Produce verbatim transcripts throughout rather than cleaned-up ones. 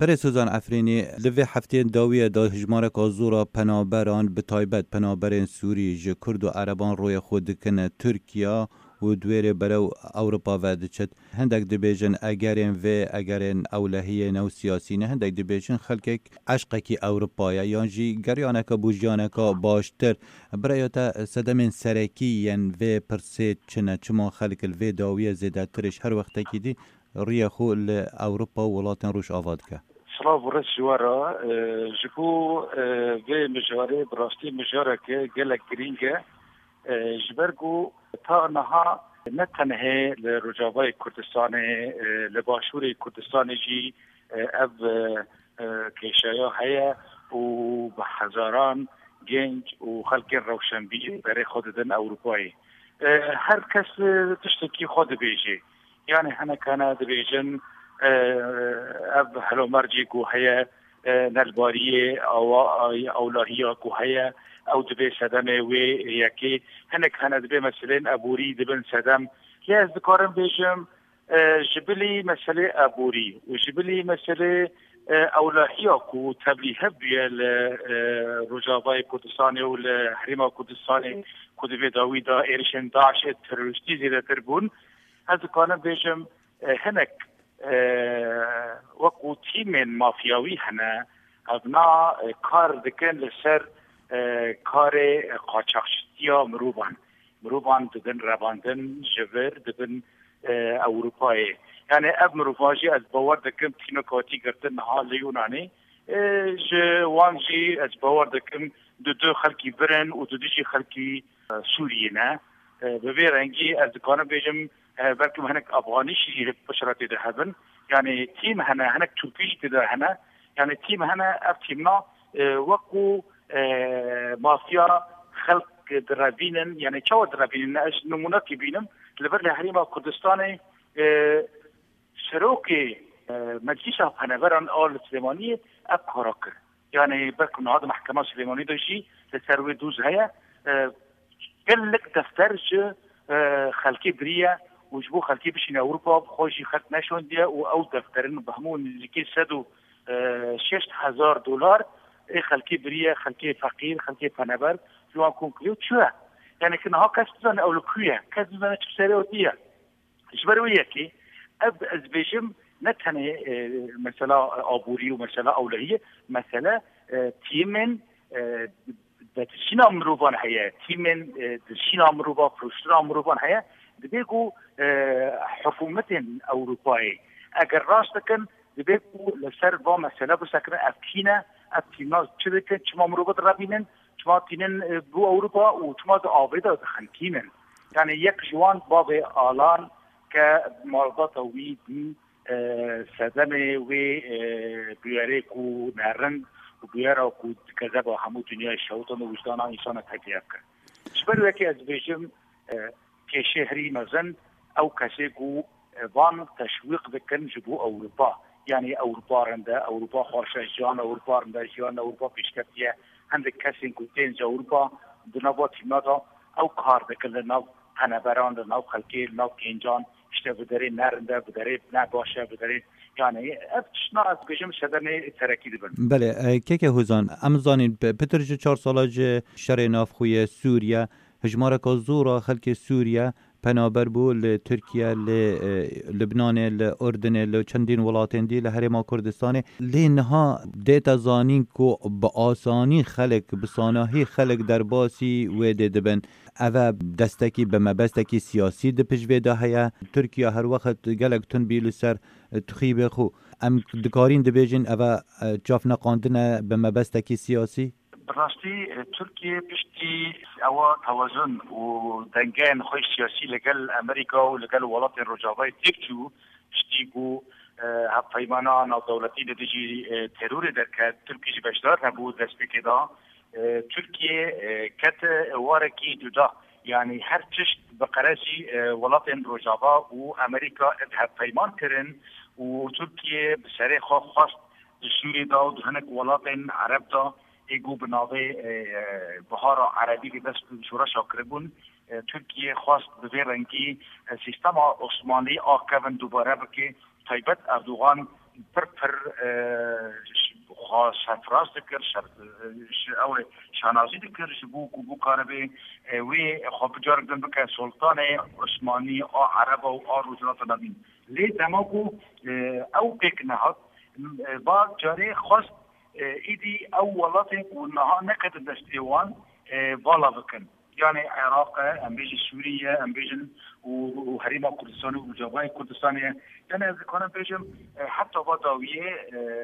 پر سوزان افرینی لوی هفته داویه دا هجماره که زورا پنابران به تایبت پنابرین سوری جه کرد و عربان روی خود کنه ترکیا و دویره برو اوروپا و دچت هندک دبیجن اگرین و اگرین اولهیه نو سیاسی نه هندک دبیجن خلک عشقه کی اوروپایا یانجی گریانه که بوجیانه که باشتر برای تا صدمین سرکی ین و پرسید چنه چما خلک الوی داویه زیده ترش هر وقت کی دی ریه خو اوروپا ولاتن روش آواد که سلام ورس جوارا جبو و مجاره براستی مجاره که گلک گرینگه جبرگو تا نها نه تنها لرجاوای کردستان لباشور کردستان جی اب کشایا هیا و به هزاران گنج و خلق روشنبی برای خوددن اروپایی هر کس تشتکی خود بیجه یعنی هنه کانا دبیجن اب هلو مرجی گو هیا نلباریه او اولهیه گو هیا او دبی صدمه و یکی هنک هنه دبی مثلا ابوری دبن صدم که از دکارم بیجم جبلی مثلا ابوری و جبلی مثلا اولهیه کو تبلیه بیل رجابای کردستانی و حریم کردستانی کدوی داویدا ایرشن داعش تروریستی زیده تربون از دکارم بیجم هنک وقو تیم مافیاوی هنه ابنا کار دکن لسر کار قاچاقچیا مروبان مروبان دبن رواندن جبر دبن اروپایی یعنی اب مروفاجی از باور دکم تیم کاتی گرتن حال یونانی جوانجی از باور دکم دو دو خلکی برن و دو دوشی خلکی سوریه نه به وی رنگی از دکانم بیجم بلکه هنک افغانیشی بشرات ده هبن یعنی تیم هنه هنک ترکیش ده هنه یعنی تیم هنه اف تیمنا وقو مافیا خلق درابینن یعنی چه درابینن اش نمونه کی بینم لبر حریم کردستان شروکی مجلس هنوران آل سلیمانی اب کاراکر یعنی بلکه نهاد محکمه سلیمانی داشتی لسروی دوز هیا گلک دفتر چه خلقی بریه وجبو خلقی بشین اروپا خوشی خلق نشوندیه و او دفترن بهمون نزدیکی صد و شش هزار دلار ای خلقی بریه خلقی فقیر خلقی پنبر جوان کنکلیو چوه یعنی که نها کس بزن اولوکویه کس بزن چه سری و دیه جبرویه که اب از بیشم نتنه مثلا آبوری و مثلا اولهیه مثلا تیمن دشینا مروبان هیا تیمن دشینا مروبا پروشتنا مروبان هیا دبیگو حکومت اروپایی اگر راست کن دبیگو لسر با مثلا بسکن افکینه افکینا چه دکن چما مروبا درابینن چما تینن بو اروپا و چما دا آویدا دخنکینن یعنی یک جوان باب آلان که مالبات وی دی صدم وی بیاره کو نرنگ و بیاره کو کذب و همو دنیا شوطان و وجدان انسان تکیه کرد شبرو یکی از بیشم که شهری مزن او کسی کو وان تشویق بکن جبو اروپا یعنی اروپا رنده اروپا خوشه جان اروپا رنده جان اروپا پیشکتیه هنده کسی کو تینج اروپا دنبا تیمادا او کار بکن لنو هنبران لنو خلقی لنو کنجان اشته بداره نرنده بداره نباشه بداره یعنی افشنا از بجم شدن ترکی دبن. بله که که هزان امزانین پترج چهار سالاج شر ناف خوی سوریا هجماره که زورا خلک سوریا پنابر بو لترکیه لبنان لأردن لچندین ولاتین دی لحرم کردستان لینها دیتا زانین کو با آسانی خلق بساناهی خلق در باسی و دبن اوه دستکی به مبستکی سیاسی ده پجوه ده هیا ترکیه هر وقت گلک تن بیلو سر تخیب خو ام دکارین ده بیجین اوه جاف نقاندنه به مبستکی سیاسی؟ براستی ترکیه پشتی اوا توازن و دنگان خوش سیاسی لگل امریکا و لگل ولات رجاوای تکچو پشتی گو پیمانا نادولتی ده دیجی ترور در که ترکیه بشدار نبود دستی که دا ترکیه کت وارکی دودا یعنی هر چشت بقرشی ولات رجاوا و امریکا ادهب پیمان کرن و ترکیه بسره خواه خواست سوری دا و دهنک ولات عرب دا ایگو بناوه بهار عربی که دست شورا شاکره بون ترکیه خواست به رنگی سیستم عثمانی آکوان دوباره بکه تایبت اردوغان پر پر خاص فراز ذکر شرط او شانازی ذکر بو بو کاربه وی خب جارگن بک سلطان عثمانی او عرب او روزات نبین لی دماغو او بک نهاد با جاری خاص ایدی او ولات و نها نکد دستیوان بالا بکن يعني عراق ام بيجي سوريا ام بيجن وهريمه كردستان وجوای كردستان يعني اذا كان بيجم حتى وضعيه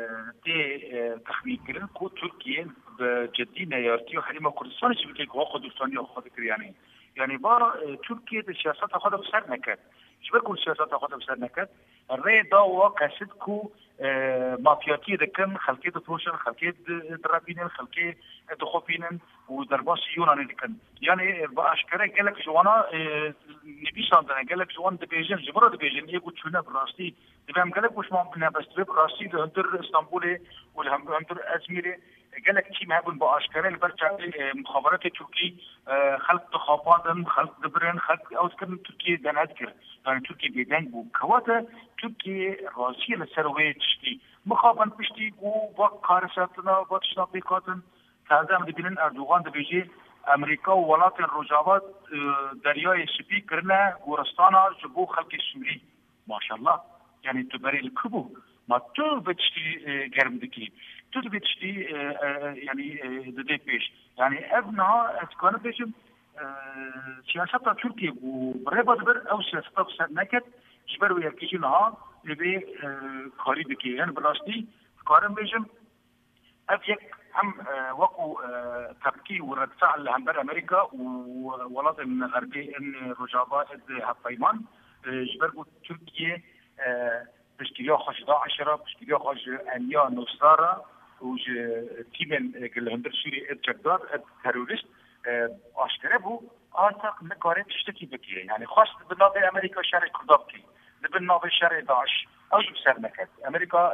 تي تخمين كرن كو تركيا بجدي نيارتي وهريمه كردستان شي بيجي واخد كردستان واخد يعني يعني با تركيا السياسات خد بسر نكد شبكو السياسات خد بسر نكد الري دوا قصد كو مافياتي دكن خلقيه دروشن خلقيه درابين خلقيه دخوبين ودرباس يوناني دكن يعني باشكره قالك جوانا نبيشان ده قالك جوان دبيجن جبر دبيجن يقول شنو براستي دبام قالك واش ما بنا بس براستي هندر اسطنبول والهم هندر ازميري قالك شي ما بن باشكره البرچا مخابرات تركي خلق تخابادن خلق دبرن خلق او كان تركي دنادكر يعني تركي بيدن بو كواتا تركي راسي لسروي تشتي مخابن بشتي و با كارساتنا با تشنابيكاتن تازه دبینن اردوغان دبیجی امریکا و ولات روجاوات دریای سپی کرنه گورستانا جبو خلق سوری ماشاءالله یعنی تو بری الکبو ما تو بتشتی گرم دکی تو بتشتی یعنی دده پیش یعنی ابنها اتکانه پیشم سیاست ترکیه و برای بر او سیاست بسر نکد جبر و یکیجی نها لبی کاری دکی یعنی براستی کارم پیشم اف یک هم وقو تبكي ورد فعل هم بر امريكا وولاط من الغربي ان رجابات هفايمان جبرقو تركيا بشكليا خش داعشرة بشكليا خش انيا نصارى وج تيمن اللي هندر سوري الجدار التروريست اشتربوا اعتقد نقارن تشتكي بكي يعني خاص بالنظر امريكا شرع كردابكي بالنظر شرع داعش او بسر نكد امريكا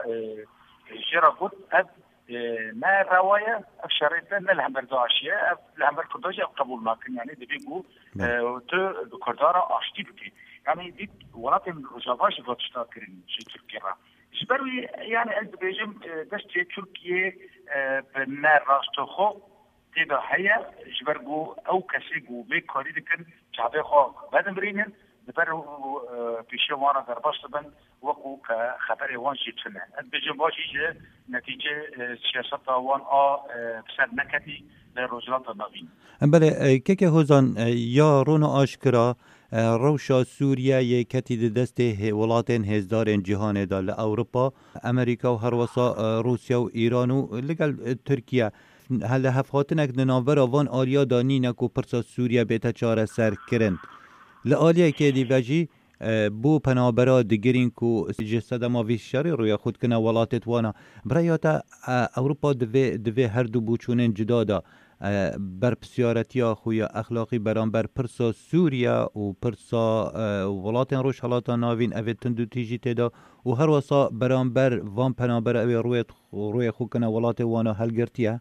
جربت اب ما رواية أفشرت أن الهمبر داعشية الهمبر كرداجي قبول ناكن يعني دي بيقول تو بكردارة أشتي بكي يعني دي ولكن رجافاش فاتشتا كرين شي تركيا جبروي يعني أنت بيجم دشتي تركيا بالنار راستوخو تيدا هيا جبرقو أو كسيقو بيكاري دكن شعبي خو بعدين برينين دبر بيشو وانا درباش بن وقو كخبر وان جيتنا بيجم واجي نتيجه سياسات وان ا بسر نكدي لروجلات النوين بله كيكي هوزان يا رونا اشكرا روشا سوريا يكتي دست ولاتين هزدارين جهان دا لأوروبا امريكا و هروسا روسيا و ايران و لقل تركيا هل هفهاتنك نناورا وان آليا دانينك و پرسا سوريا بيتا چاره سر کرن لآليا که دیوژی بو پنابرا دگرین کو جسد ما وی شری روی خود کنه ولاتت وانا برایاتا اوروپا دوی دوی هر دو بوچونن جدا دا بر پسیارتیا خویا اخلاقی برانبر پرسا سوریا و پرسا ولاتن روش حالاتا ناوین اوی تندو تیجی تیدا و هر واسا برانبر وان پنابرا اوی روی روی خود کنه ولات وانا هلگرتیه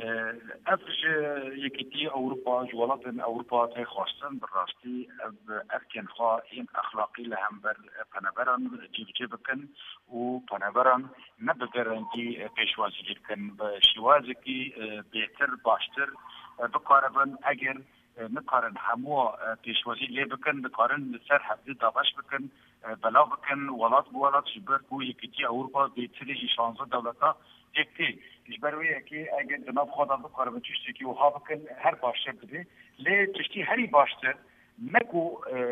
افج یکیتی اروپا جوالات اروپا تی خواستن براستی افکن خواه این اخلاقی لهم بر پنبران جیب جیب کن و پنبران نبگرن کی پیشوازی کن بشوازی کی بهتر باشتر بکاربن اگر نکارن همو پیشوازی لی بکن بکارن سر حفظی دابش بکن بلا بکن ولات بولات جبر کو یکیتی اروپا بیتری شانزه دولتا یکتی جبروی که اگر جناب خدا بکاره به چشتی که وها بکن هر باشتر بده لی چشتی هری باشتر نکو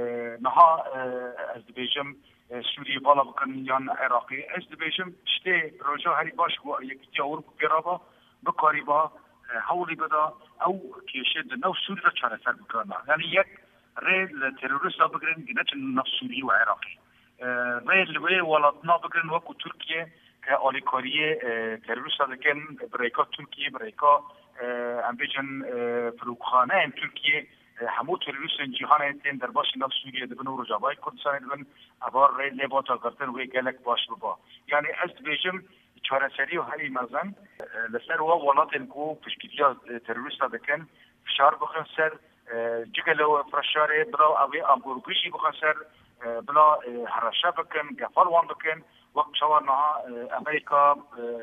نها از دبیجم سوریه بالا بکن یا عراقی از دبیجم چشتی روژا هری باش و یکی اروپا پیرابا بکاری با حولی بدا او کیشه نو سوری را چاره سر بکرنا یعنی یک ریل تروریست بگرن گنچ نو سوری و عراقی ریل وی ولاتنا بگرن وکو ترکیه که آلیکاری تروریست دکن برایکا ترکیه برایکا امبیجن فروخانه ام ترکیه همو تروریست جهان انتین در باش نف سوریه دبن و رجابای کردستان دبن ابار ریل لباتا گرتن وی گلک باش ببا یعنی از بیجم چهار سری و هری مزن لسر و ولاتن کو پشکیتیا تروریست دکن فشار بخن سر جگلو فرشاره بلا اوی امبورگوشی بخن سر بلا هرشا بکن گفال وان بکن وقت شوارنا امریکا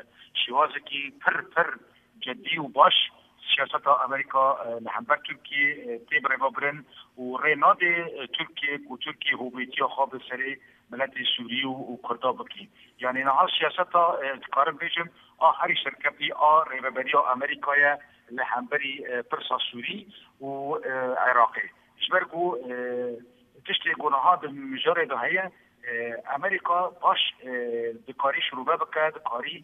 شوازکی پر پر جدی و باش سیاست امریکا لحنبر ترکیه تیبر بابرن و ریناد ترکیه و ترکیه هویتی خواب سری ملت سوری و کردا بکی یعنی نه سیاست کارم بیشم آخری شرکتی آ ریبری امریکای لحنبری پرسا سوری و عراقی جبرگو تشتی گناه به مجاره دهیه امریکا باش دکاری شروع بکه دکاری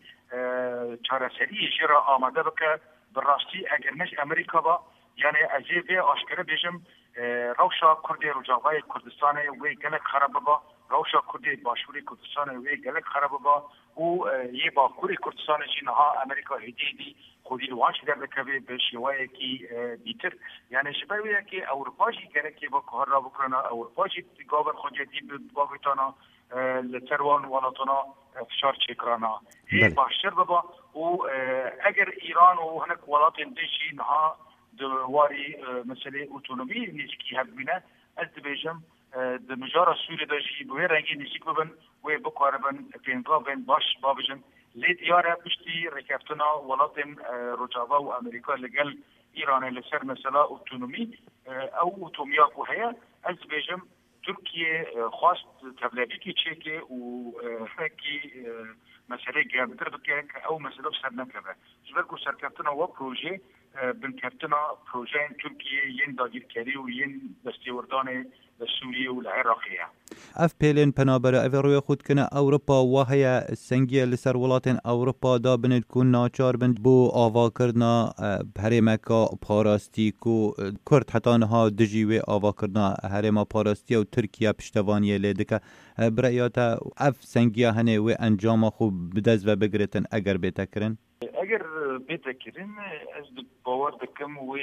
چارسری جرا آماده بکه براستی اگر نش امریکا با یعنی اجیبه آشکره بیشم روشا کردی رجاوای کردستان وی گلک خراب با روشا کردی باشوری کردستان وی گلک خراب با و یه با کوری کردستان جنها امریکا هدیدی خودی روانش در بکوی به شیوه کی دیتر یعنی شبرویه که اروپاجی کنه که با کار را بکنه اروپاجی گاور خودی با گیتانا لتروان ولاتنا فشار چکرانا ای باشتر بابا و اگر ایران و هنک ولات دیشی نها دواری مسئله اتونومی نزیکی هبینه از دبیجم د مجار سوری داشی به رنگی نزیک ببن و بکاربن پینگا بن باش بابجن لید یاره پشتی رکفتنا ولات رجاوا و امریکا لگل ایران لسر مثلا اتونومی او اتومیا کو هيا از دبیجم ترکیه خواست تبلیغی کی چه که و کی مسئله گردر بکه او مسئله سر نکبه جبر کو سرکفتنا و پروژه بنکفتنا پروژه ترکیه ین داگیرکاری و ین دستیوردان سوریه و العراقیه اف پیلین پنابره اف روی خود کنه اوروپا و هیا سنگی لسر ولاتن اوروپا دا بند کن ناچار بند بو آوا کردنا هرمکا پاراستی کو کرد حتی نها دجیوی آوا کردنا هرما پاراستی و ترکیه پشتوانیه لیدکه برایاتا اف سنگی هنه و انجام خوب بدز و بگرتن اگر بیتا کرن؟ اگر بیتا کرن از باور دکم و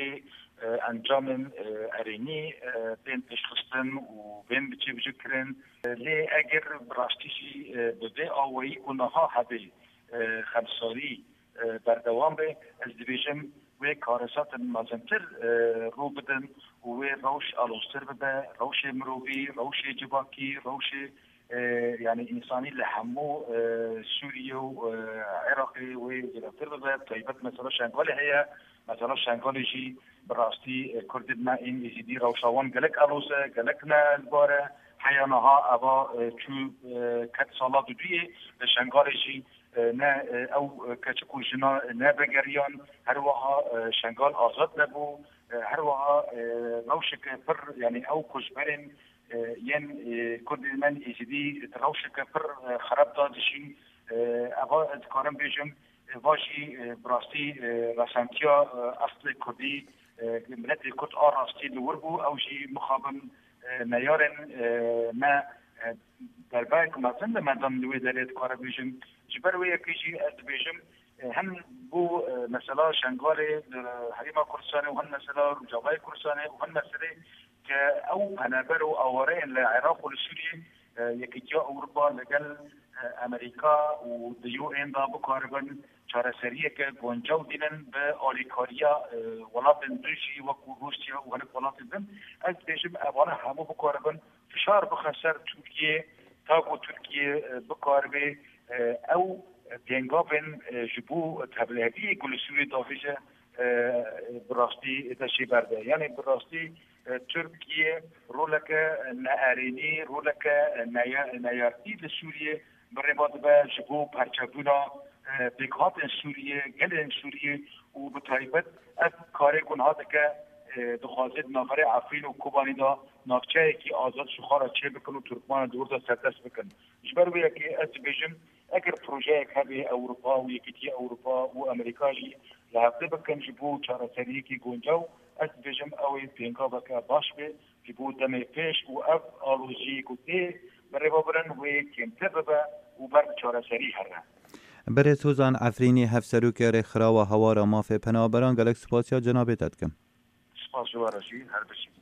انجام ارینی بین تشخصن و بین بچه بچه کرن لی اگر براستیشی بده آوایی کنها هبه خمساری بردوام به از دیویژن و کارسات مازنتر رو بدن و روش آلوستر بده روش مروبی روش جباکی روش يعني إنساني لحمو سوريا وعراقي وجلاتر بده طيبت مثلا شنغالي هي مثلا شنغالي جي براستي كردنا إن يزيدي روشاوان قالك ألوسة قالكنا البارة حيانها أبا شو كت صلاة دوية شنغالي جي نا أو كتكو جنا نا بجريان هروها شنغال آزاد نبو هروها روشك بر يعني أو كجبرن ين كل من يجدي تروشك بر خراب دادشي أبا كارم بيجم واجي براستي رسانتيا أصل كردي ملت كرد آراستی لوربو او جی مخابن نیارن ما دربای کماتن مردم نوی دارید کار بیشم جبروی کیجی از بیشم هم بو مثلا شنگال حریما کردستان و هم مثلا رجاوای کردستان و هم مثلا که او هنبر و آواره لعراق و لسوریه یکیتیا اروپا لگل امریکا و دیو این دا بکاربن چارەسەریە کە گۆنجاو دینن بە ئالیکاریە وڵاتن دوژی وەکو رووسیا و هەرێک وڵاتی بن ئەس دێژم ئەوانە هەموو بکاربن فشار بخە سەر تورکیە تاکو تورکیە بکاربێ ئەو پێنگا بن ji bo tevliheviyê ku li Sûriyê dafêje birastî deşê berde yani birastî Tirkiye roleke neerênî roleke neyartî li Sûriyê birêva dibe ji bo perçebûna بکات سوریه گل سوریه و به تایبت از کار گناه که دخوازد نفر عفرین و کوبانی دا نافچه که آزاد شخارا چه بکن و ترکمان دور دا سردست بکن جبر بیا که از بیجم اگر پروژه که به اروپا و یکیتی اروپا و امریکا جی لحظه بکن جبو چاره سریه که گنجاو از بیجم اوی پینگا بکه باش به جبو دم پیش و اف آلوزی کتی برای بابرن و کمتر ببه و بر چاره سری هره بره سوزان عفرینی هفت سروک رخرا و هوارا مافه پنابران گلک سپاسیا جنابه تدکم سپاس جوارشی هر بشی